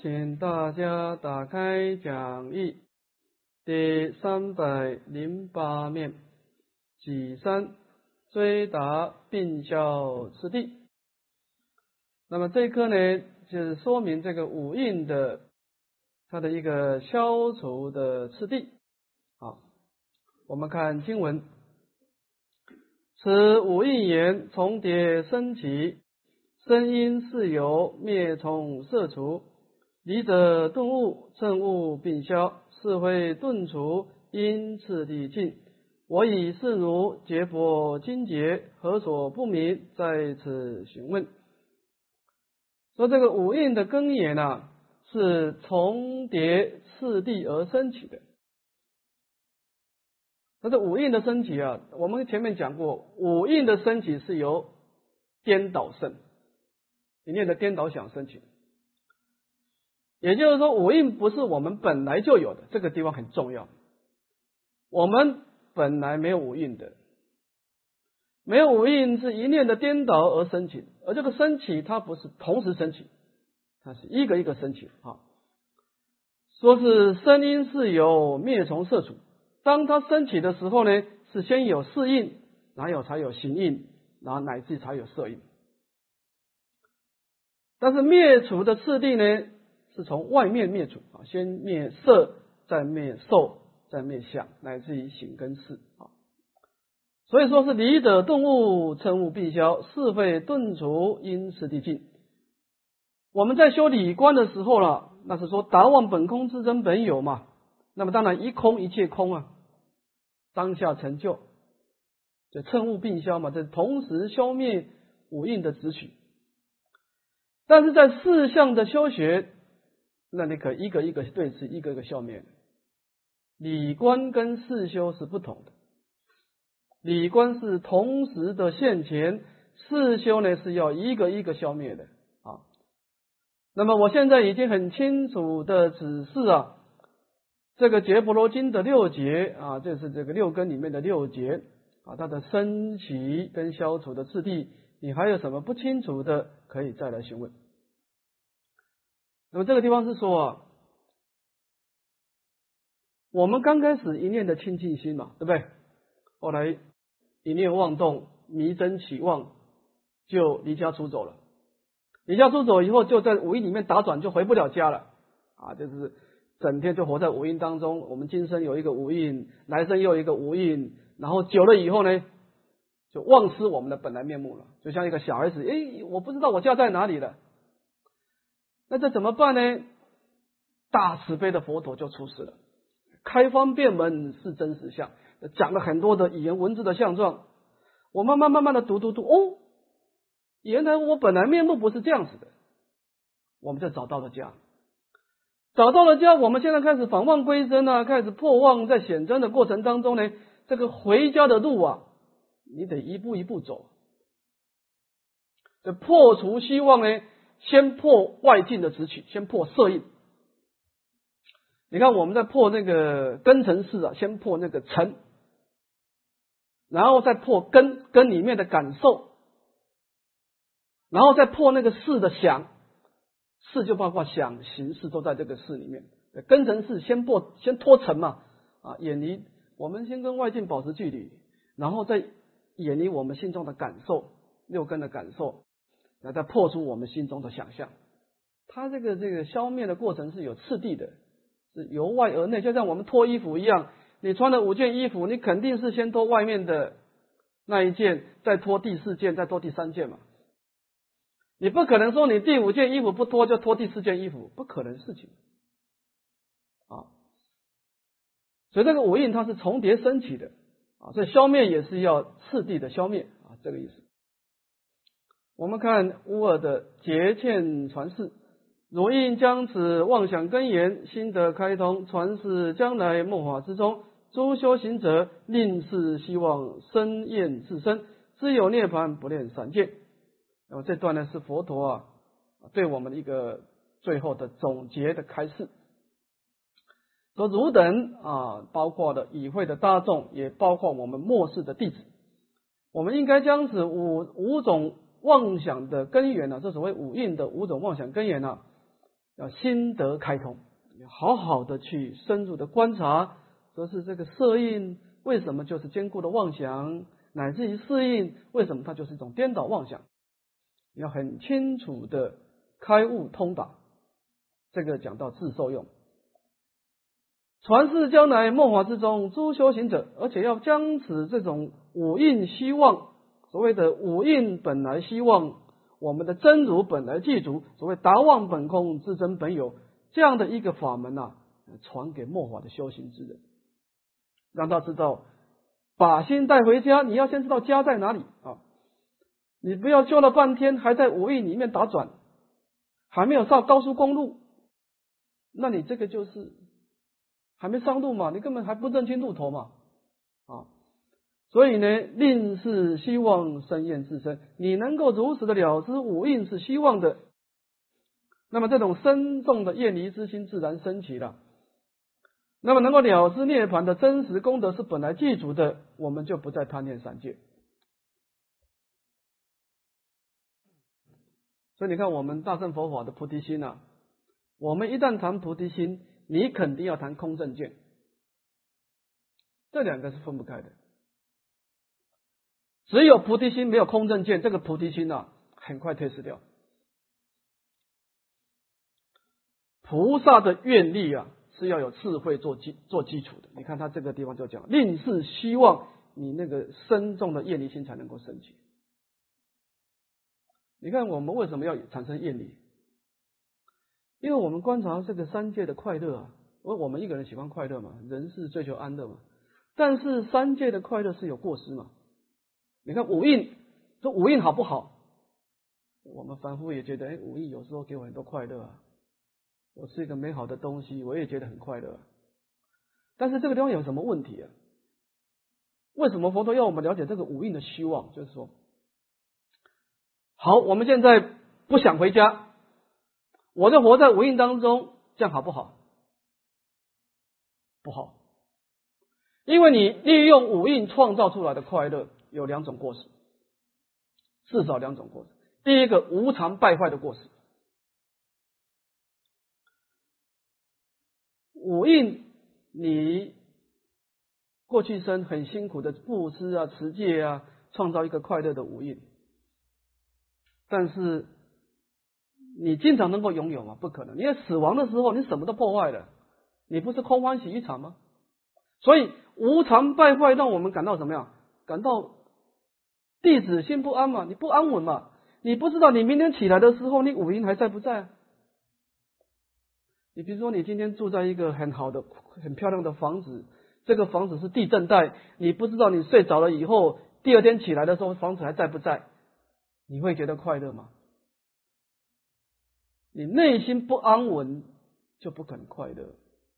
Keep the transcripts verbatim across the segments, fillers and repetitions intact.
请大家打开讲义第三百零八面，己三追达病消次第。那么这一课呢，就是说明这个五蕴的它的一个消除的次第。好，我们看经文：此五蕴言重叠生起，生因事由，灭从摄除。离者顿悟，乘悟并消，是非顿除，因次第尽。我以是如解剖经节，何所不明？在此询问。说这个五蕴的根源啊，是重叠次第而生起的。那这五蕴的升起啊，我们前面讲过，五蕴的升起是由颠倒生，里面的颠倒想升起。也就是说，五蕴不是我们本来就有的，这个地方很重要。我们本来没有五蕴的，没有五蕴是一念的颠倒而升起，而这个升起它不是同时升起，它是一个一个升起啊。说是生因事由，灭从摄除。当它升起的时候呢，是先有事印，然后才有行印，然后乃至才有色印。但是灭除的次第呢，是从外面灭除啊，先灭色，再灭受，再灭相，乃至于行跟事啊。所以说是离者顿悟，乘悟并消，是非顿除，因次第尽。我们在修理观的时候了，那是说达望本空之真本有嘛，那么当然一空一切空啊，当下成就，这乘悟并消嘛，这同时消灭五蕴的执取。但是在四相的修学，那你可一个一个对治，一个一个消灭。理观跟四修是不同的，理观是同时的现前，四修呢是要一个一个消灭的啊。那么我现在已经很清楚的指示啊，这个结婆罗经的六节啊，这是这个六根里面的六节啊，它的升起跟消除的次第，你还有什么不清楚的，可以再来询问。那么这个地方是说啊，我们刚开始一念的清净心嘛，对不对？后来一念妄动，迷真起妄，就离家出走了。离家出走以后，就在五蕴里面打转，就回不了家了啊！就是整天就活在五蕴当中。我们今生有一个五蕴，来生又有一个五蕴，然后久了以后呢，就忘失我们的本来面目了。就像一个小孩子，诶，我不知道我家在哪里了。那这怎么办呢？大慈悲的佛陀就出世了，开方便门是真实相，讲了很多的语言文字的相状。我慢慢慢慢的读读读，哦，原来我本来面目不是这样子的。我们就找到了家，找到了家，我们现在开始返妄归真啊，开始破妄，在显真的过程当中呢，这个回家的路啊，你得一步一步走。这破除希望呢，先破外境的执取，先破色印。你看我们在破那个根尘世啊，先破那个尘，然后再破根，根里面的感受，然后再破那个事的想，事就包括想行识都在这个事里面。根尘世先破，先脱尘嘛，啊，远离我们先跟外境保持距离，然后再远离我们心中的感受，六根的感受，然后再破除我们心中的想象。它这个这个消灭的过程是有次第的，是由外而内，就像我们脱衣服一样，你穿了五件衣服，你肯定是先脱外面的那一件，再脱第四件，再脱第三件嘛。你不可能说你第五件衣服不脱就脱第四件衣服，不可能的事情啊。所以这个五蕴它是重叠升起的啊，所以消灭也是要次第的消灭啊，这个意思。我们看乌尔的结欠传世，如应将此妄想根源，心得开通，传世将来末法之中，诸修行者令是希望生厌自身，知有涅槃，不恋散见。那么这段呢是佛陀啊对我们的一个最后的总结的开示。说汝等啊，包括了与会的大众，也包括我们末世的弟子，我们应该将此五五种妄想的根源呢、啊，这所谓五蕴的五种妄想根源呢、啊， 要心得开通，要好好的去深入的观察，说是这个色印为什么就是坚固的妄想，乃至于色印为什么它就是一种颠倒妄想，要很清楚的开悟通达。这个讲到自受用，传世将来末法之中诸修行者，而且要将此这种五印希望，所谓的五印本来希望，我们的真如本来具足，所谓达妄本空自真本有，这样的一个法门啊，传给末法的修行之人，让他知道把心带回家，你要先知道家在哪里啊！你不要修了半天还在五印里面打转，还没有上高速公路，那你这个就是还没上路嘛，你根本还不认清路头嘛啊！所以呢，令是希望生厌自身，你能够如实的了知五印是希望的，那么这种深重的厌离之心自然升起了。那么能够了知涅槃的真实功德是本来具足的，我们就不再贪恋三界。所以你看我们大乘佛法的菩提心啊，我们一旦谈菩提心，你肯定要谈空正见，这两个是分不开的。只有菩提心没有空正见，这个菩提心啊很快退失掉。菩萨的愿力啊是要有智慧做基做基础的。你看他这个地方就讲，令是希望你那个深重的厌离心才能够升起。你看我们为什么要产生厌离？因为我们观察这个三界的快乐啊，因为我们一个人喜欢快乐嘛，人是追求安乐嘛，但是三界的快乐是有过失嘛。你看五印，这五印好不好？我们凡夫也觉得，哎，五印有时候给我很多快乐啊，我是一个美好的东西，我也觉得很快乐。但是这个地方有什么问题啊？为什么佛陀要我们了解这个五印的虚妄？就是说，好，我们现在不想回家，我就活在五印当中，这样好不好？不好，因为你利用五印创造出来的快乐有两种过失，至少两种过失。第一个，无常败坏的过失。五印，你过去生很辛苦的布施啊、持戒啊，创造一个快乐的五印，但是你经常能够拥有吗？不可能。你死亡的时候，你什么都破坏了，你不是空欢喜一场吗？所以无常败坏让我们感到怎么样？感到弟子心不安嘛，你不安稳嘛，你不知道你明天起来的时候，你五印还在不在啊？你比如说，你今天住在一个很好的、很漂亮的房子，这个房子是地震带，你不知道你睡着了以后，第二天起来的时候，房子还在不在？你会觉得快乐吗？你内心不安稳，就不可能快乐。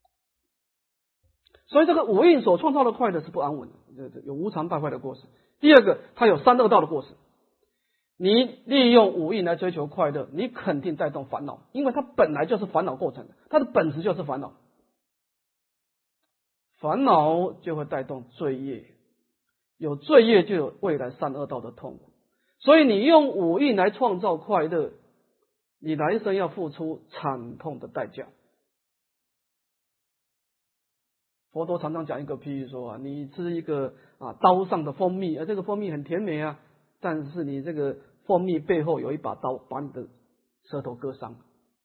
所以这个五印所创造的快乐是不安稳的，有无常败坏的过失。第二个，它有三恶道的过失。你利用五印来追求快乐，你肯定带动烦恼，因为它本来就是烦恼构成的，它的本质就是烦恼，烦恼就会带动罪业，有罪业就有未来三恶道的痛苦。所以你用五印来创造快乐，你来生要付出惨痛的代价。佛陀常常讲一个譬喻说啊，你吃一个啊刀上的蜂蜜，而这个蜂蜜很甜美啊，但是你这个蜂蜜背后有一把刀，把你的舌头割伤。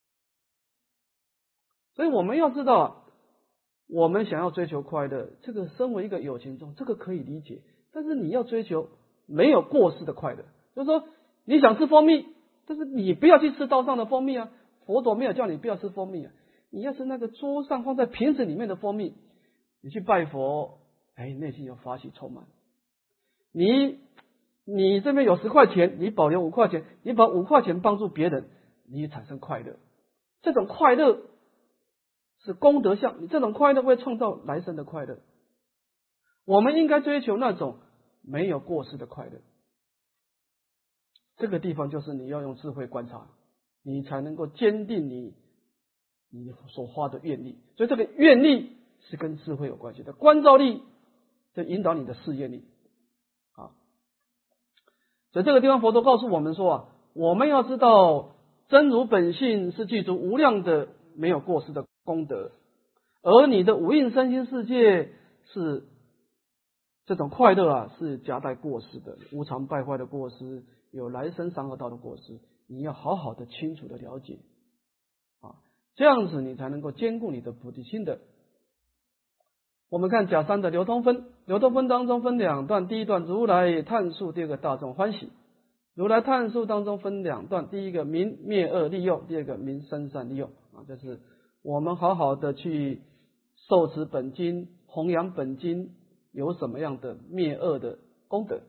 所以我们要知道，我们想要追求快乐，这个身为一个有情众，这个可以理解。但是你要追求没有过失的快乐，就是说你想吃蜂蜜，但是你不要去吃刀上的蜂蜜啊。佛陀没有叫你不要吃蜂蜜啊，你要是那个桌上放在瓶子里面的蜂蜜，你去拜佛，哎，内心有法喜充满。你你这边有十块钱，你保留五块钱，你把五块钱帮助别人，你产生快乐。这种快乐是功德相，你这种快乐会创造来生的快乐。我们应该追求那种没有过失的快乐。这个地方就是你要用智慧观察，你才能够坚定你你所花的愿力。所以这个愿力是跟智慧有关系的，观照力就引导你的事业力啊。所以这个地方佛陀告诉我们说啊，我们要知道真如本性是具足无量的没有过失的功德，而你的五蕴身心世界是这种快乐啊，是夹带过失的，无常败坏的过失，有来生三恶道的过失，你要好好的清楚的了解啊，这样子你才能够兼顾你的菩提心的。我们看甲三的流通分，流通分当中分两段，第一段如来探述，第二个大众欢喜。如来探述当中分两段，第一个明灭恶利用，第二个明生善利用啊，就是我们好好的去受持本经，弘扬本经，有什么样的灭恶的功德。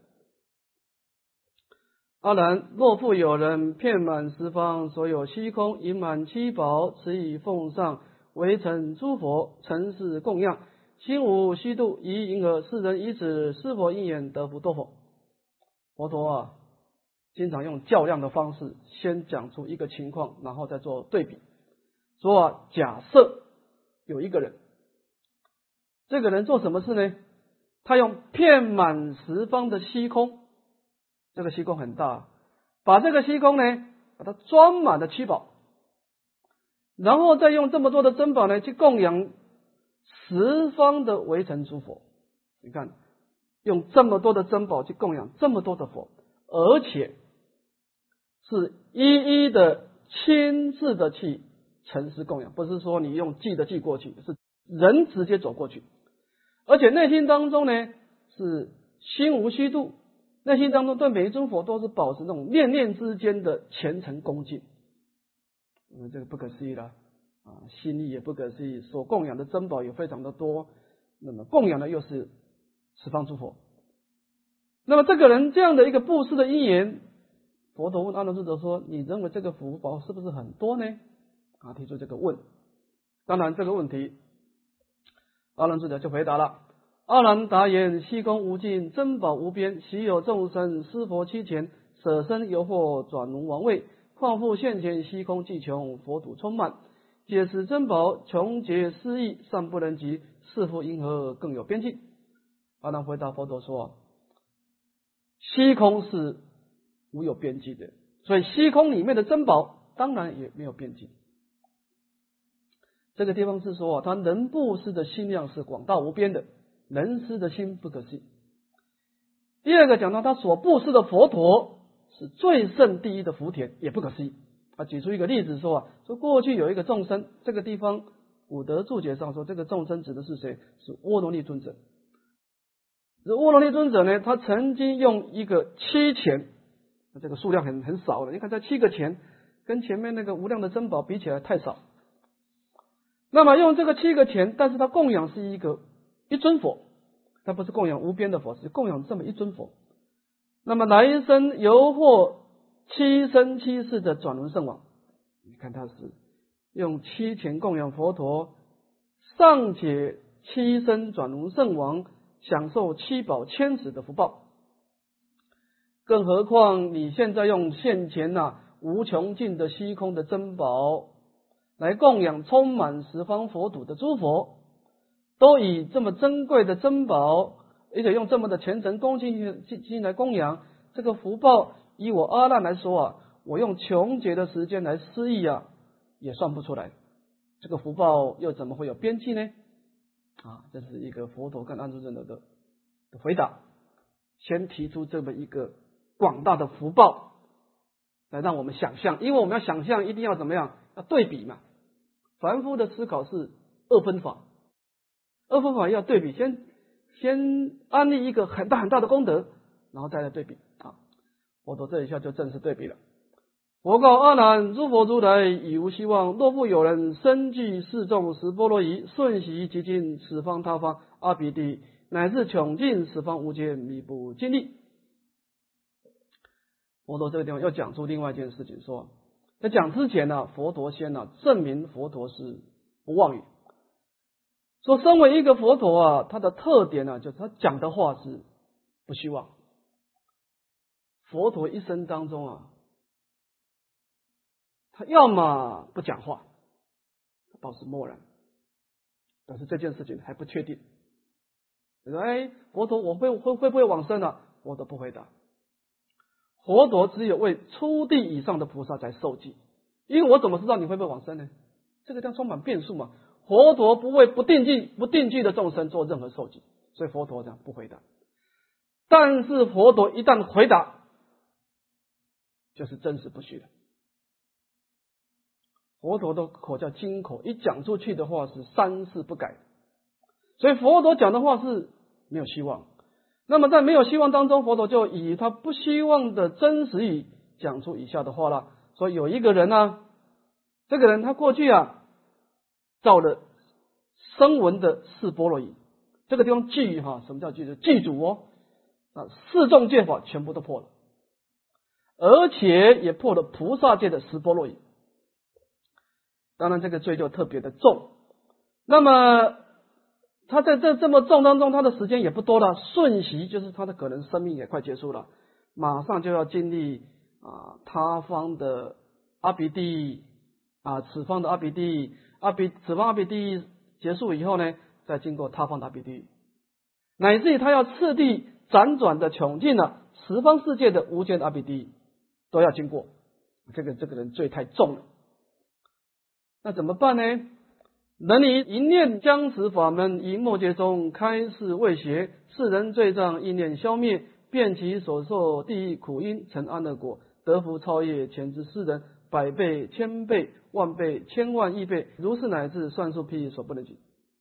阿难，若复有人遍满十方所有虚空，盈满七宝，持以奉上，为成诸佛，承事供养，心无虚度，以银河世人以此是佛因缘得福多否？佛陀啊，经常用较量的方式，先讲出一个情况，然后再做对比。说啊，假设有一个人，这个人做什么事呢？他用遍满十方的虚空，这个虚空很大，把这个虚空呢，把它装满了七宝，然后再用这么多的珍宝呢，去供养十方的微尘诸佛。你看，用这么多的珍宝去供养这么多的佛，而且是一一的亲自的去承事供养，不是说你用记的记过去，是人直接走过去，而且内心当中呢是心无虚度，内心当中对每一尊佛都是保持那种念念之间的虔诚恭敬，嗯，这个不可思议了啊，心意也不可思议，所供养的珍宝也非常的多，那么供养的又是十方诸佛。那么这个人这样的一个布施的因缘，佛陀问阿难尊者说：“你认为这个福报是不是很多呢？”啊，提出这个问。当然这个问题，阿难尊者就回答了：“阿难答言：虚空无尽，珍宝无边，昔有众生施佛期前，舍身犹或转轮王位，况复现前虚空既穷，佛土充满，解此珍宝穷竭失意，尚不能及，是复因何更有边际？”阿难回答佛陀说：“虚空是无有边际的，所以虚空里面的珍宝当然也没有边际。”这个地方是说啊，他能布施的心量是广大无边的，能施的心不可思议。第二个讲到他所布施的佛陀是最胜第一的福田，也不可思议。他举出一个例子说啊，说过去有一个众生，这个地方古德注解上说，这个众生指的是谁？是阿罗利尊者。这阿罗利尊者呢，他曾经用一个七钱，这个数量很很少了，你看这七个钱跟前面那个无量的珍宝比起来太少。那么用这个七个钱，但是他供养是一个一尊佛，他不是供养无边的佛，是供养这么一尊佛。那么来生犹或七生七世的转轮圣王，你看他是用七钱供养佛陀，尚且七生转轮圣王享受七宝千子的福报，更何况你现在用现前呐、啊、无穷尽的虚空的珍宝来供养充满十方佛土的诸佛，都以这么珍贵的珍宝，而且用这么的虔诚恭敬心来供养，这个福报以我阿难来说啊，我用穷劫的时间来思议啊，也算不出来，这个福报又怎么会有边际呢？啊，这是一个佛陀跟阿难尊者的的回答，先提出这么一个广大的福报来让我们想象，因为我们要想象一定要怎么样？要对比嘛。凡夫的思考是二分法，二分法要对比，先先安立一个很大很大的功德，然后再来对比啊。佛陀这一下就正式对比了。佛告阿难：诸佛如来已无希望，若复有人身具四众十波罗夷，瞬息即尽此方他方阿鼻地，乃至穷尽十方无间，弥不尽力。佛陀这个地方又讲出另外一件事情，说在讲之前呢、啊，佛陀先呢、啊、证明佛陀是不妄语，说身为一个佛陀啊，他的特点呢、啊，就是他讲的话是不虚妄。佛陀一生当中啊，他要么不讲话，保持默然，但是这件事情还不确定。你说，哎，佛陀我会会会不会往生啊？佛陀不回答。佛陀只有为初地以上的菩萨才受记， 因为我怎么知道你会不会往生呢？这个叫充满变数嘛。佛陀不为不定计不定计的众生做任何受记，所以佛陀讲不回答。但是佛陀一旦回答，就是真实不虚的。佛陀的口叫金口，一讲出去的话是三世不改，所以佛陀讲的话是没有希望。那么在没有希望当中，佛陀就以他不希望的真实语讲出以下的话了。说有一个人呢、啊，这个人他过去啊造了声闻的四波罗夷，这个地方记哈，什么叫记住？记住哦，啊，四众戒法全部都破了，而且也破了菩萨界的十波罗夷。当然这个罪就特别的重。那么他在这这么重当中，他的时间也不多了，瞬息就是他的可能生命也快结束了，马上就要经历啊他方的阿鼻地狱啊，此方的阿鼻地狱，阿鼻此方阿鼻地狱结束以后呢，再经过他方的阿鼻地狱，乃至于他要次第辗转的穷尽了十方世界的无间的阿鼻地狱，都要经过。这个这个人罪太重了，那怎么办呢？能以一念将此法门以末劫中开示未学，世人罪障一念消灭，遍其所受地狱苦因成安乐果，得福超越前之世人百倍千倍万倍千万亿倍，如是乃至算数譬所不能及。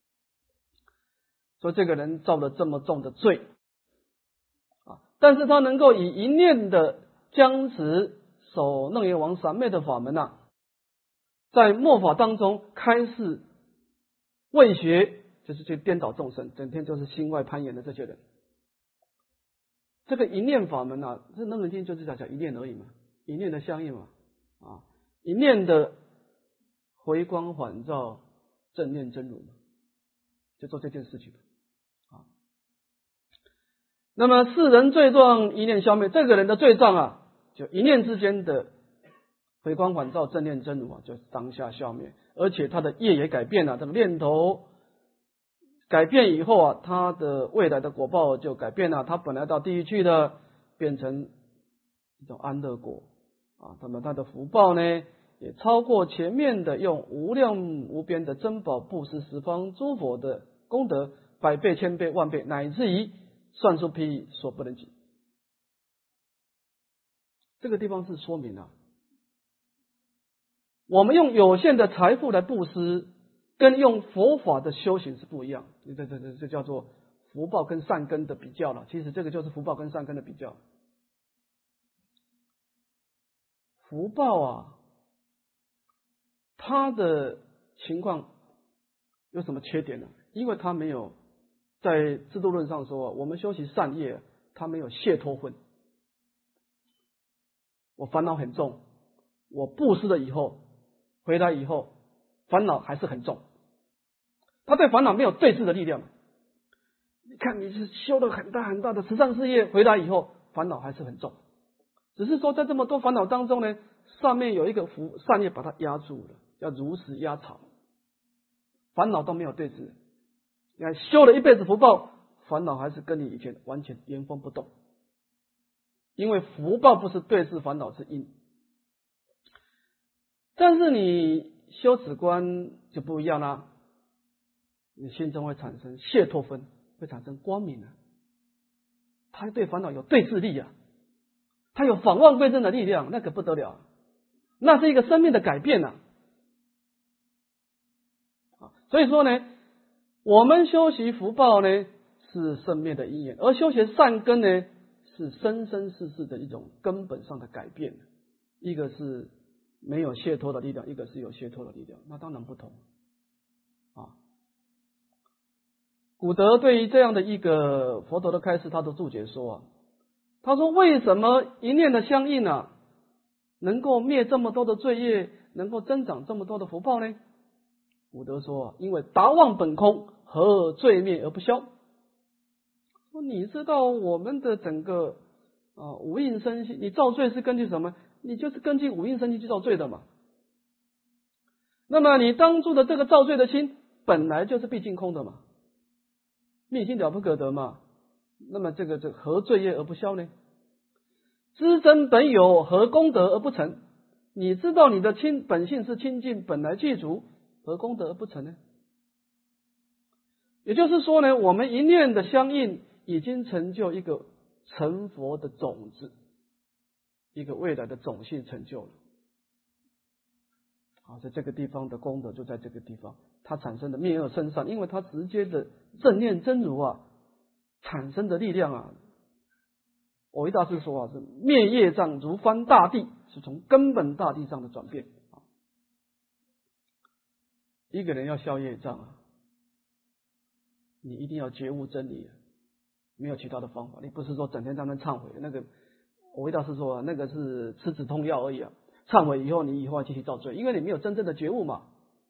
说这个人造了这么重的罪啊，但是他能够以一念的将持守楞严王三昧的法门啊，在末法当中开示未学，就是去颠倒众生，整天就是心外攀岩的这些人。这个一念法门啊，这楞严经就是讲讲一念而已嘛，一念的相应嘛，啊，一念的回光返照正念真如嘛，就做这件事情啊。那么世人罪状一念消灭，这个人的罪障啊，就一念之间的回光返照正念真如啊，就当下消灭，而且他的业也改变了，这个念头改变以后啊，他的未来的果报就改变了，他本来到地狱去的，变成一种安乐果啊。那么他的福报呢，也超过前面的用无量无边的珍宝布施十方诸佛的功德，百倍千倍万倍，乃至于算数譬所不能及。这个地方是说明了我们用有限的财富来布施，跟用佛法的修行是不一样。这这这这叫做福报跟善根的比较了。其实这个就是福报跟善根的比较。福报啊，它的情况有什么缺点呢？因为它没有在制度论上说，我们修习善业，它没有解脱分。我烦恼很重，我布施了以后，回来以后烦恼还是很重，他对烦恼没有对峙的力量。你看你是修了很大很大的慈善事业，回来以后烦恼还是很重，只是说在这么多烦恼当中呢，上面有一个福善业把它压住了，叫如实压草，烦恼都没有对峙。你看修了一辈子福报，烦恼还是跟你以前完全原封不动，因为福报不是对峙烦恼，是因。但是你修止观就不一样啦，你心中会产生解脱分，会产生光明啊。他对烦恼有对峙力啊，他有反妄归真的力量，那可不得了，那是一个生命的改变啊。所以说呢，我们修习福报呢是生灭的因缘，而修习善根呢是生生世世的一种根本上的改变。一个是没有解脱的力量，一个是有解脱的力量，那当然不同啊。古德对于这样的一个佛陀的开示，他的注解说啊，他说为什么一念的相应啊，能够灭这么多的罪业，能够增长这么多的福报呢？古德说啊，因为达妄本空，何罪灭而不消？说你知道我们的整个啊五蕴身心，你造罪是根据什么？你就是根据五蕴身心去造罪的嘛。那么你当初的这个造罪的心本来就是毕竟空的嘛，灭心了不可得嘛。那么这个这何罪业而不消呢？知真本有，何功德而不成？ 你知道你的清本性是清净，本来具足，何功德而不成呢？也就是说呢，我们一念的相应，已经成就一个成佛的种子，一个未来的种性成就了。啊，在这个地方的功德就在这个地方，它产生的灭恶生善，因为它直接的正念真如啊，产生的力量啊，蕅益大师说啊，是灭业障如翻大地，是从根本大地上的转变。一个人要消业障啊，你一定要觉悟真理，没有其他的方法。你不是说整天在那忏悔，那个蕅益大师说啊，那个是吃止痛药而已啊。忏悔以后，你以后要继续造罪，因为你没有真正的觉悟嘛。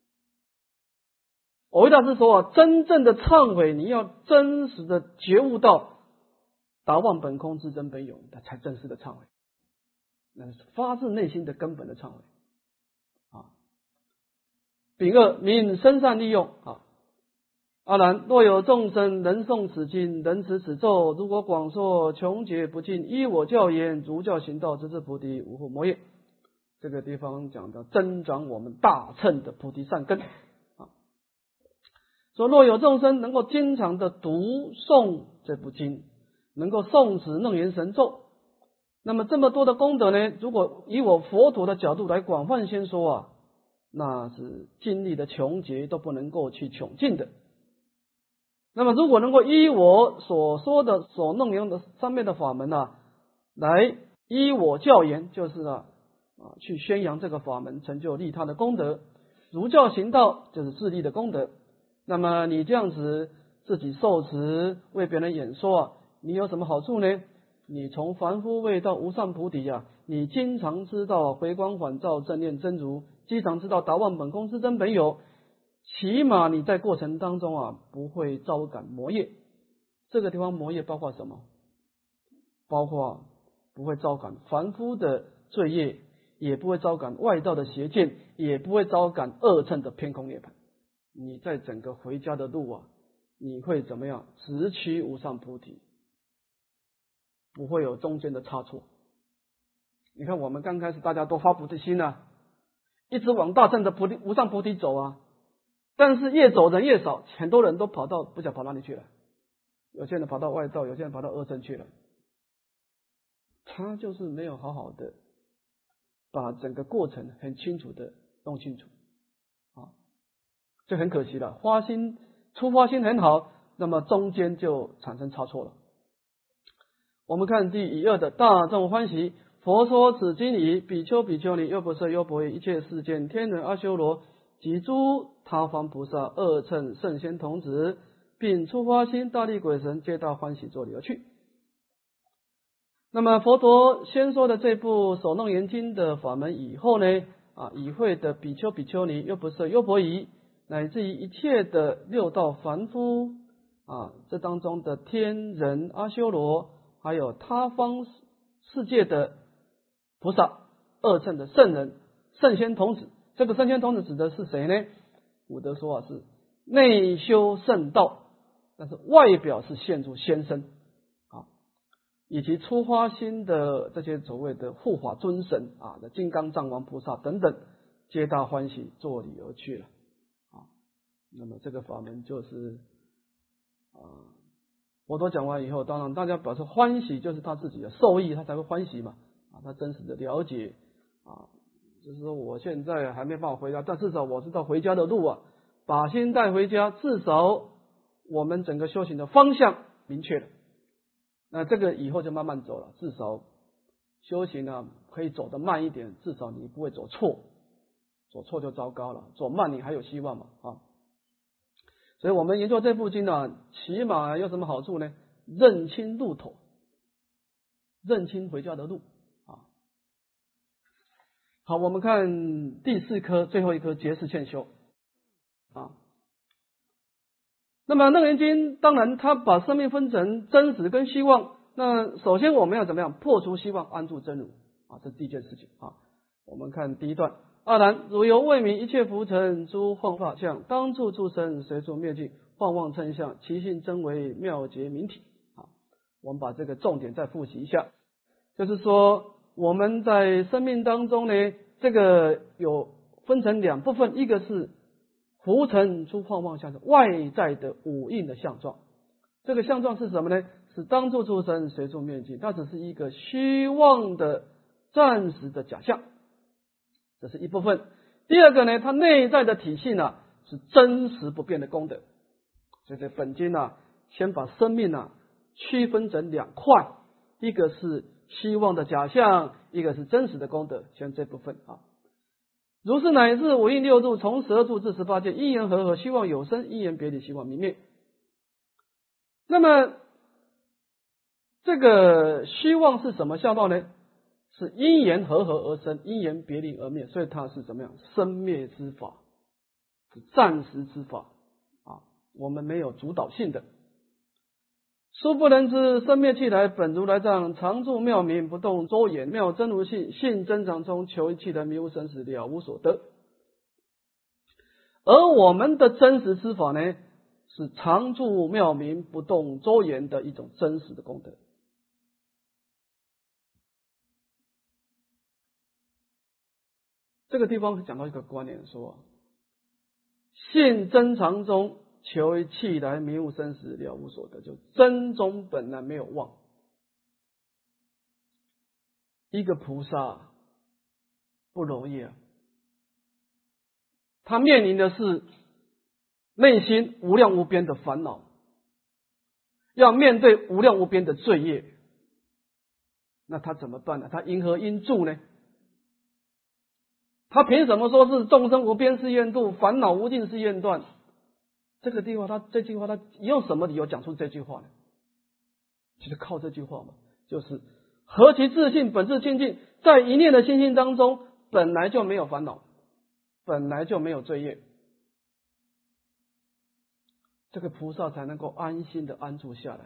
蕅益大师说啊，真正的忏悔，你要真实的觉悟到达妄本空自真本有，他才正式的忏悔，那是发自内心的根本的忏悔啊。丙二明生善利用啊。阿难，若有众生能诵此经，能持此咒，如果广说穷劫不尽，依我教言，如教行道，直至菩提，无惑魔业。这个地方讲到增长我们大乘的菩提善根啊。说若有众生能够经常的读诵这部经，能够诵持楞严神咒，那么这么多的功德呢，如果以我佛陀的角度来广泛先说啊，那是经历的穷劫都不能够去穷尽的。那么如果能够依我所说的所弄用的上面的法门啊，来依我教言，就是啊啊去宣扬这个法门，成就利他的功德，如教行道就是自利的功德。那么你这样子自己受持为别人演说啊，你有什么好处呢？你从凡夫位到无上菩提啊，你经常知道回光返照正念真如，经常知道达妄本空自真本有，起码你在过程当中啊不会招感魔业。这个地方魔业包括什么？包括不会招感凡夫的罪业，也不会招感外道的邪见，也不会招感恶乘的偏空涅槃。你在整个回家的路啊，你会怎么样？直趋无上菩提，不会有中间的差错。你看我们刚开始大家都发菩提心啊，一直往大乘的菩提无上菩提走啊，但是越走人越少，很多人都跑到不晓得跑哪里去了，有些人跑到外道，有些人跑到恶乘去了。他就是没有好好的把整个过程很清楚的弄清楚啊，就很可惜了。发心出发心很好，那么中间就产生差错了。我们看第一二的大众欢喜，佛说此经已，比丘比丘尼优婆塞优婆夷，一切世间天人阿修罗及诸他方菩萨二乘圣仙童子，并出发心大力鬼神，皆大欢喜作礼而去。那么佛陀先说的这部首楞严经的法门以后呢，啊，与会的比丘比丘尼优婆塞优婆夷，乃至于一切的六道凡夫啊，这当中的天人阿修罗，还有他方世界的菩萨二乘的圣人圣仙童子。这个圣仙童子指的是谁呢？古德说啊，是内修圣道，但是外表是现出仙身啊，以及出发心的这些所谓的护法尊神啊的金刚藏王菩萨等等，皆大欢喜作礼而去了啊。那么这个法门就是啊，佛陀讲完以后，当然大家表示欢喜，就是他自己的受益，他才会欢喜嘛啊，他真实的了解啊。就是说我现在还没办法回家，但至少我知道回家的路啊，把心带回家，至少我们整个修行的方向明确了。那这个以后就慢慢走了，至少修行呢可以走得慢一点，至少你不会走错，走错就糟糕了，走慢你还有希望嘛啊。所以我们研究这部经呢，起码有什么好处呢？认清路头，认清回家的路啊。好，我们看第四科，最后一科结识劝修啊。那么楞严经当然它把生命分成真实跟希望，那首先我们要怎么样破除希望，安住真如啊，这是第一件事情啊。我们看第一段，二然如由未明一切浮尘诸幻化相，当处诸生随处灭尽，幻妄称相，其性真为妙觉明体啊。我们把这个重点再复习一下，就是说我们在生命当中呢， 这个有分成两部分，一个是浮沉出幻妄相状，外在的五蕴的相状。这个相状是什么呢？是当处出生，随处灭尽，它只是一个虚妄的暂时的假象，这是一部分。第二个呢，它内在的体系呢是真实不变的功德。所以这本经呢，先把生命呢区分成两块，一个是虚妄的假象，一个是真实的功德，先这部分啊。如是乃至五蕴六入，从十二处至十八界，因缘和合，希望有生；因缘别离，希望泯灭。那么这个虚妄是什么相貌呢？是因缘和合而生，因缘别离而灭，所以它是怎么样？生灭之法，是暂时之法啊，我们没有主导性的。殊不能知，生灭气来，本如来藏，常住妙明，不动周延，妙真如性，性真常充，求气来，迷无生死，了无所得。而我们的真实之法呢，是常住妙明，不动周延的一种真实的功德。这个地方讲到一个观念，说性真常中，求气来，迷无生死，了无所得。就真中本来没有妄。一个菩萨不容易啊，他面临的是内心无量无边的烦恼，要面对无量无边的罪业，那他怎么办呢？他因何因助呢？他凭什么说是众生无边誓愿度，烦恼无尽誓愿断？这个地方，他这句话，他用什么理由讲出这句话呢？就是靠这句话嘛，就是何其自信，本自清净，在一念的心性当中，本来就没有烦恼，本来就没有罪业，这个菩萨才能够安心的安住下来。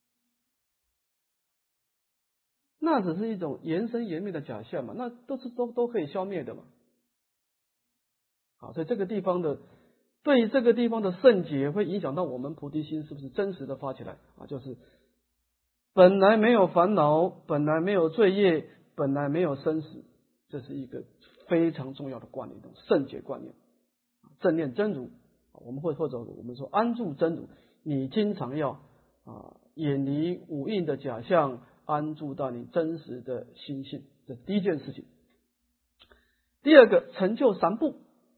那只是一种延生延灭的假象嘛，那都是都都可以消灭的嘛。好，所以这个地方的对于这个地方的圣解，会影响到我们菩提心是不是真实的发起来啊？就是本来没有烦恼，本来没有罪业，本来没有生死，这是一个非常重要的观念，圣解观念，正念真如。我们会或者我们说安住真如，你经常要啊远离五蕴的假象，安住到你真实的心性，这是第一件事情。第二个，成就三不。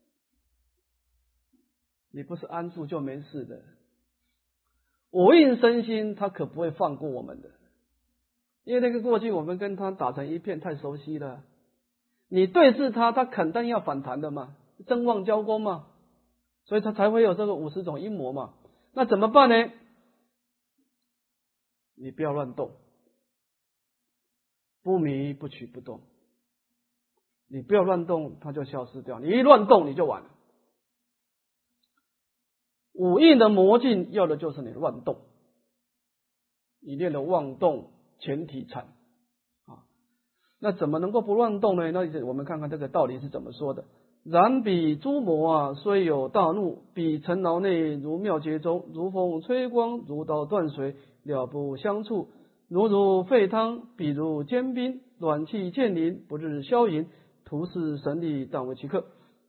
你不是安住就没事的，五蕴身心他可不会放过我们的，因为那个过去我们跟他打成一片，太熟悉了。你对视他，他肯定要反弹的嘛，正旺交攻嘛，所以他才会有这个五十种阴魔嘛。那怎么办呢？你不要乱动，不迷不取不动，你不要乱动，它就消失掉。你一乱动，你就完了。五蕴的魔境要的就是你乱动，你练了妄动，全体惨啊！那怎么能够不乱动呢？那我们看看这个道理是怎么说的。然彼诸魔啊，虽有大怒，彼尘劳内如妙劫中，如风吹光，如刀断水，了不相触。如如沸汤，比如坚冰，暖气渐临，不日消淫，徒是神力，但为其客。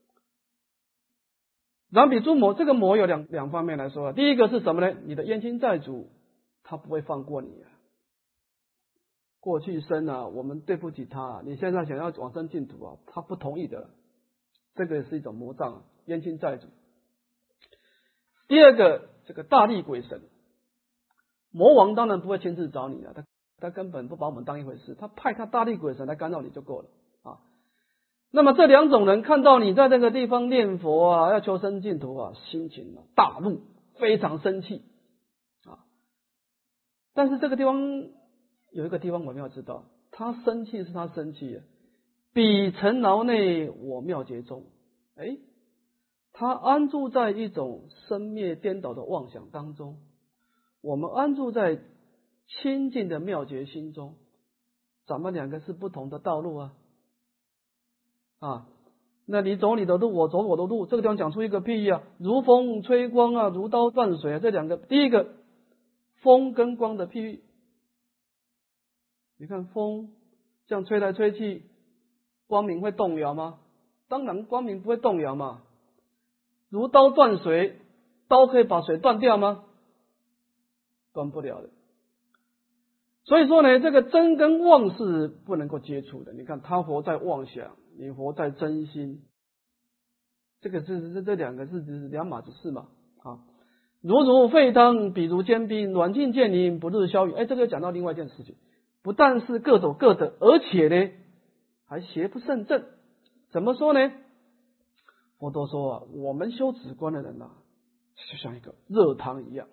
然彼诸魔，这个魔有两两方面来说。第一个是什么呢？你的冤亲债主，他不会放过你啊。过去生啊，我们对不起他，你现在想要往生净土啊，他不同意的。这个是一种魔障，冤亲债主。第二个，这个大力鬼神，魔王当然不会亲自找你了，他他根本不把我们当一回事，他派他大力鬼神来干扰你就够了啊。那么这两种人看到你在这个地方念佛啊，要求生净土啊，心情啊大怒，非常生气啊。但是这个地方有一个地方我们要知道，他生气是他生气啊，彼尘劳内我妙劫中，哎，他安住在一种生灭颠倒的妄想当中，我们安住在清净的妙觉心中，咱们两个是不同的道路啊。啊，那你走你的路，我走我的路，这个地方讲出一个譬喻啊，如风吹光啊，如刀断水啊，这两个，第一个风跟光的譬喻，你看风这样吹来吹去， 光明会动摇吗？当然光明不会动摇嘛。如刀断水，刀可以把水断掉吗？断不了的。所以说呢，这个真跟妄是不能够接触的。你看他活在妄想，你活在真心，这个是这这两个是两码子事嘛。啊，如如沸汤，比如坚冰，暖尽见凝，不日消雨。哎，这个讲到另外一件事情，不但是各走各的，而且呢还邪不胜正。怎么说呢？佛陀说啊，我们修止观的人啊，就像一个热汤一样。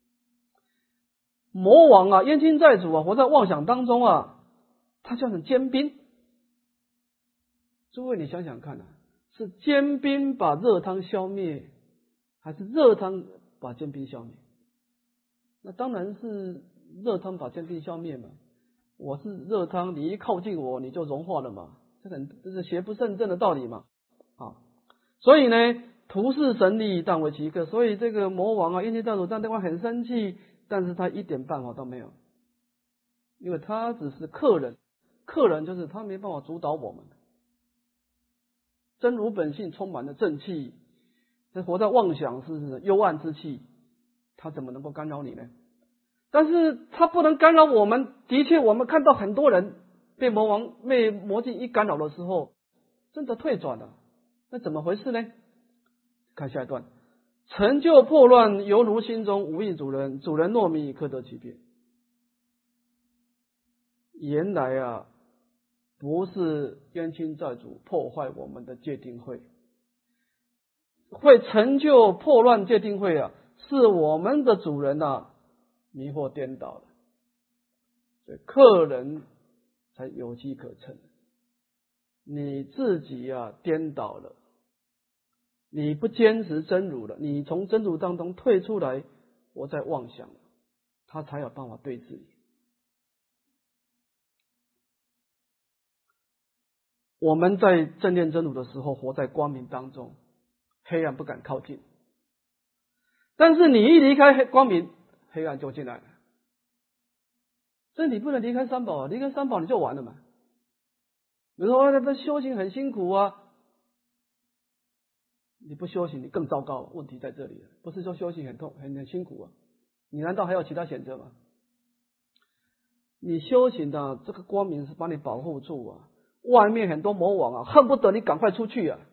魔王啊，冤亲债主啊，活在妄想当中啊，他就像坚冰。诸位你想想看啊，是坚冰把热汤消灭，还是热汤把坚冰消灭？那当然是热汤把坚冰消灭嘛。我是热汤，你一靠近我，你就融化了嘛。这很这是邪不胜正的道理嘛。啊，所以呢，图是神力，但为其客。所以这个魔王啊，冤亲债主但对方很生气，但是他一点办法都没有，因为他只是客人，客人就是他没办法主导我们。真如本性充满了正气，这活在妄想是幽暗之气，他怎么能够干扰你呢？但是他不能干扰我们。的确，我们看到很多人被魔王、被魔镜一干扰的时候，真的退转了。那怎么回事呢？看下一段，成就破乱，犹如心中无应主人，主人若迷，可得其变。原来啊，不是冤亲债主破坏我们的戒定慧，会成就破乱戒定慧啊，是我们的主人啊迷惑颠倒了，所以客人才有机可乘。你自己啊颠倒了，你不坚持真如了，你从真如当中退出来，活在妄想，他才有办法对治你。我们在正念真如的时候，活在光明当中，黑暗不敢靠近。但是你一离开光明，黑暗就进来了。所以你不能离开三宝啊，离开三宝你就完了嘛。比如说他修行很辛苦啊，你不修行你更糟糕，问题在这里了。不是说修行很痛很很辛苦啊，你难道还有其他选择吗？你修行的这个光明是把你保护住啊，外面很多魔王啊，恨不得你赶快出去啊。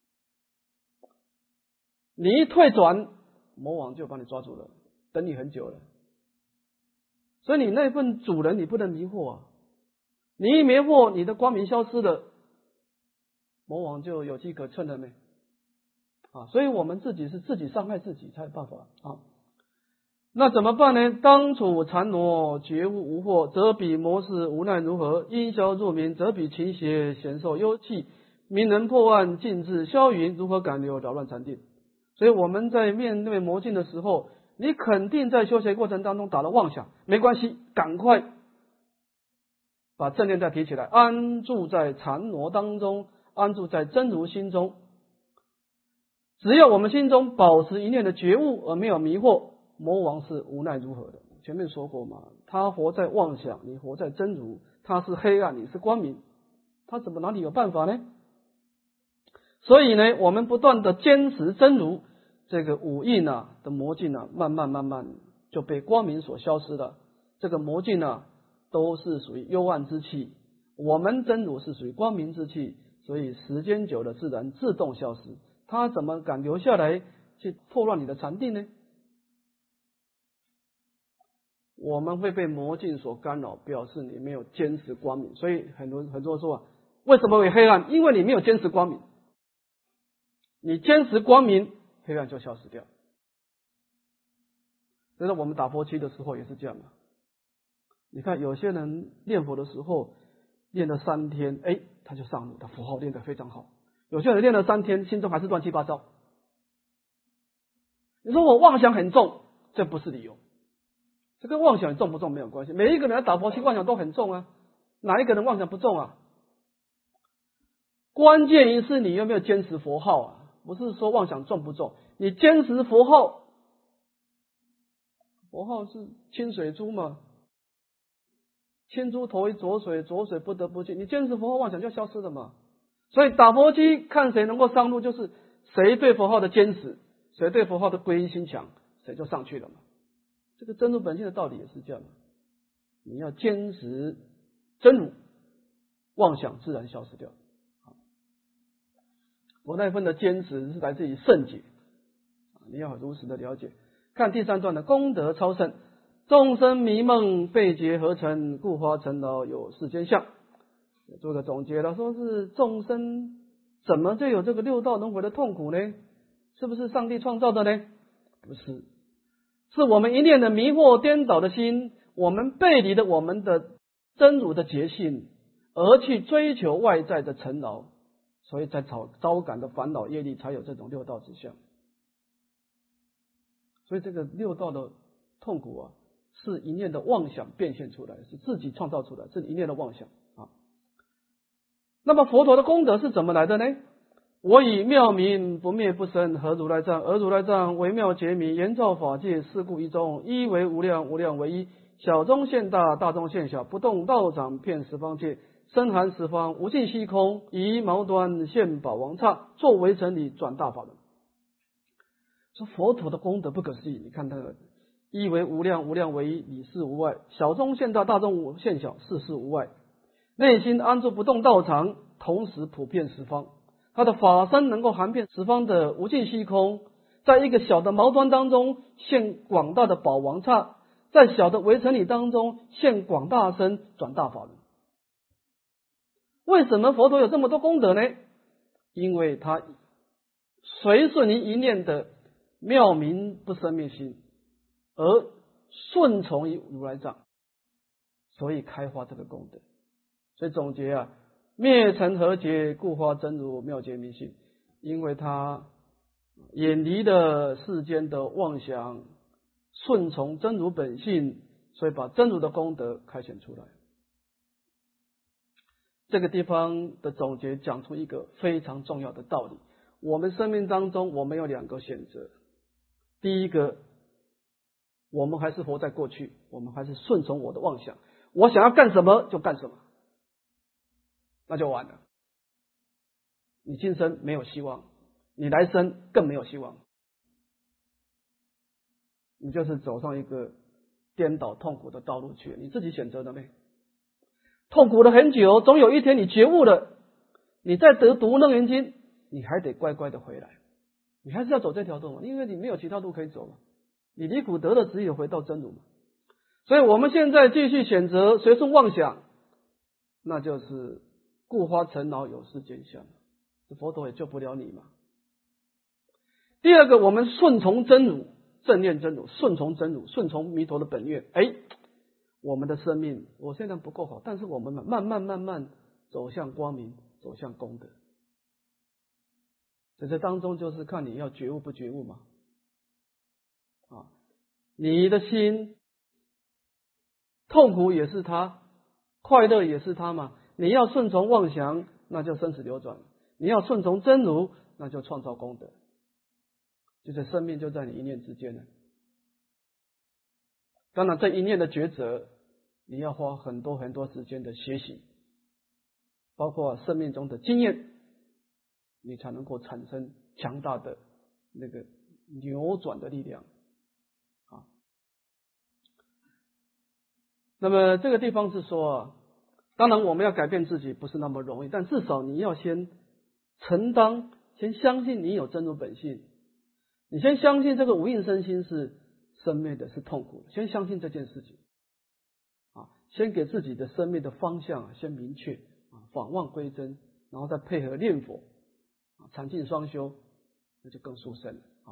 你一退转，魔王就把你抓住了，等你很久了。所以你那份主人你不能迷惑啊，你一迷惑，你的光明消失了，魔王就有机可乘了没？啊，所以我们自己是自己伤害自己才有办法啊。那怎么办呢？当处禅挪，觉悟无惑，则彼魔事无奈如何？因消入明，则彼情邪显受幽气，明能破案，尽至消云，如何敢留扰乱禅定？所以我们在面对魔境的时候，你肯定在修学过程当中打了妄想，没关系，赶快把正念再提起来，安住在禅挪当中，安住在真如心中。只要我们心中保持一念的觉悟，而没有迷惑，魔王是无奈如何的。前面说过嘛，他活在妄想，你活在真如，他是黑暗，你是光明，他怎么哪里有办法呢？所以呢，我们不断的坚持真如，这个五蕴啊的魔境啊，慢慢慢慢就被光明所消失了。这个魔境啊，都是属于幽暗之气，我们真如是属于光明之气，所以时间久了，自然自动消失。他怎么敢留下来去破乱你的禅定呢？我们会被魔境所干扰，表示你没有坚持光明。所以很多很多人说啊，为什么会黑暗？因为你没有坚持光明。你坚持光明，黑暗就消失掉。所以我们打佛七的时候也是这样嘛。你看有些人念佛的时候练了三天，哎，他就上路，他符号练得非常好。有些人练了三天，心中还是乱七八糟。你说我妄想很重，这不是理由。这跟妄想重不重没有关系。每一个人打佛七妄想都很重啊，哪一个人妄想不重啊？关键一是你有没有坚持佛号啊？不是说妄想重不重，你坚持佛号，佛号是清水珠嘛，清珠投于浊水，浊水不得不净。你坚持佛号，妄想就消失了嘛。 所以打佛机看谁能够上路，就是谁对佛号的坚持，谁对佛号的皈依心强，谁就上去了嘛。这个真如本性的道理也是这样的，你要坚持真如，妄想自然消失掉。我那份的坚持是来自于圣解，你要如实的了解。看第三段的功德超胜，众生迷梦被劫合成，故花尘劳有世间相。做个总结了，说是众生怎么就有这个六道轮回的痛苦呢？是不是上帝创造的呢？不是，是我们一念的迷惑颠倒的心，我们背离了我们的真如的觉性，而去追求外在的尘劳，所以才招招感的烦恼业力，才有这种六道之相。所以这个六道的痛苦啊，是一念的妄想变现出来，是自己创造出来，是一念的妄想啊。那么佛陀的功德是怎么来的呢？我以妙明不灭不生，合如来藏，而如来藏微妙觉明，严照法界，是故一中，一为无量，无量为一，小中现大，大中现小，不动道场遍十方界，深含十方无尽虚空，以毛端现宝王刹，作为成理转大法轮。说佛陀的功德不可思议，你看他的一为无量，无量为一，理事无碍，小中现大，大中现小，事事无碍，内心安住不动道场，同时普遍十方。他的法身能够含遍十方的无尽虚空，在一个小的毛端当中现广大的宝王刹，在小的微尘理当中现广大身转大法轮。为什么佛陀有这么多功德呢？因为他随顺于一念的妙明不生灭心，而顺从于如来藏，所以开发这个功德。所以总结啊，灭尘合劫，故发真如妙觉明性。因为他远离了世间的妄想，顺从真如本性，所以把真如的功德开显出来。这个地方的总结讲出一个非常重要的道理：我们生命当中，我们有两个选择。第一个，我们还是活在过去，我们还是顺从我的妄想，我想要干什么就干什么，那就完了。你今生没有希望，你来生更没有希望，你就是走上一个颠倒痛苦的道路去，你自己选择的没？痛苦了很久，总有一天你觉悟了，你再得读楞严经，你还得乖乖的回来，你还是要走这条路嘛，因为你没有其他路可以走嘛，你离苦得乐只有回到真如嘛。所以我们现在继续选择随顺妄想，那就是故花尘劳有世间相，佛陀也救不了你嘛。第二个，我们顺从真如，正念真如，顺从真如，顺从弥陀的本愿。哎，我们的生命我现在不够好，但是我们慢慢慢慢走向光明，走向功德。在这当中就是看你要觉悟不觉悟嘛。啊，你的心痛苦也是他，快乐也是他嘛。你要顺从妄想，那就生死流转；你要顺从真如，那就创造功德。就是生命就在你一念之间了。当然，这一念的抉择，你要花很多很多时间的学习，包括生命中的经验，你才能够产生强大的那个扭转的力量啊。那么这个地方是说啊，当然我们要改变自己不是那么容易，但至少你要先承担，先相信你有真如本性，你先相信这个无印身心是生灭的，是痛苦的，先相信这件事情啊，先给自己的生命的方向啊先明确啊，返望归真，然后再配合念佛啊，禅净双修，那就更殊胜了啊。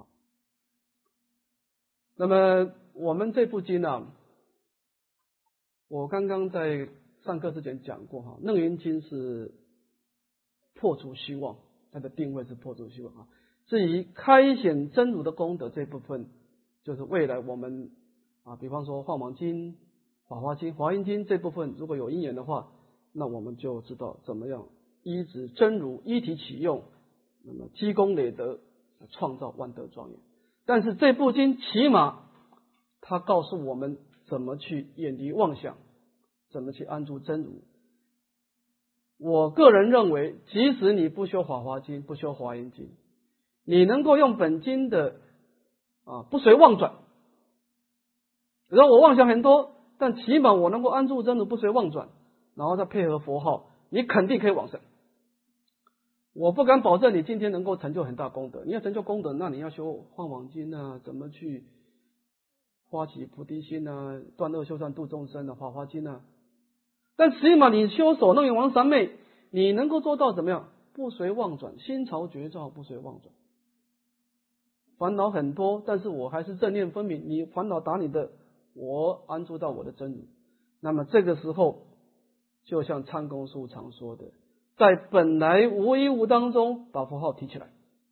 那么我们这部经啊，我刚刚在上课之前讲过哈，楞严经是破除虚妄，它的定位是破除虚妄啊。至于开显真如的功德这部分，就是未来我们啊，比方说《法华经》、《法华经》、《华严经》这部分，如果有因缘的话，那我们就知道怎么样依止真如一体启用，那么积功累德，创造万德庄严。但是这部经起码它告诉我们怎么去远离妄想，怎么去安住真如。 我个人认为，即使你不修法华经，不修华严经，你能够用本经的啊不随妄转，然后我妄想很多，但起码我能够安住真如，不随妄转，然后再配合佛号，你肯定可以往生。我不敢保证你今天能够成就很大功德，你要成就功德，那你要修换网经啊，怎么去发起菩提心啊，断恶修善度众生啊，法华经啊。但起码你修守楞严王三昧，你能够做到怎么样？不随妄转，心潮觉照，不随妄转。烦恼很多，但是我还是正念分明。你烦恼打你的，我安住到我的真如。那么这个时候，就像参公书常说的，在本来无一物当中，把佛号提起来，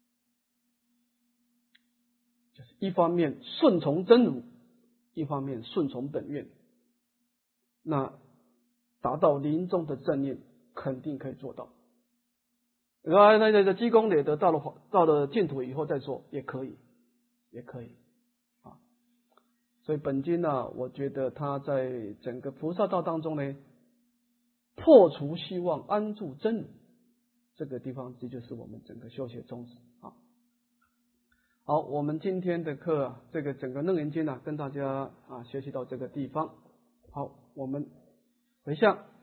就是一方面顺从真如，一方面顺从本愿。那达到临终的正念，肯定可以做到。然后那个积功累德，到了到了净土以后再做也可以，也可以啊。所以本经呢，我觉得它在整个菩萨道当中呢，破除希望，安住真如，这个地方这就是我们整个修学宗旨啊。好，我们今天的课啊，这个整个楞严经呢，跟大家啊学习到这个地方。好，我们回向。